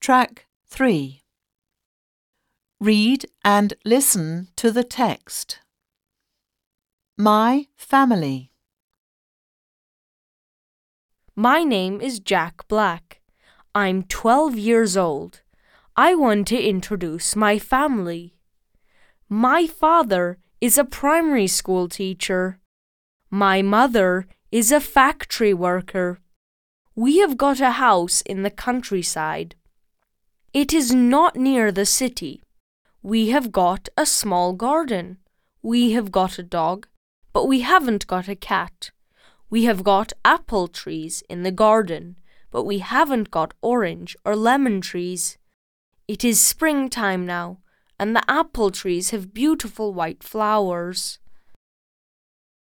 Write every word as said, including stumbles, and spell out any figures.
Track three. Read and listen to the text. My family. My name is Jack Black. I'm twelve years old. I want to introduce my family. My father is a primary school teacher. My mother is a factory worker. We have got a house in the countryside. It is not near the city. We have got a small garden. We have got a dog, but we haven't got a cat. We have got apple trees in the garden, but we haven't got orange or lemon trees. It is springtime now, and the apple trees have beautiful white flowers.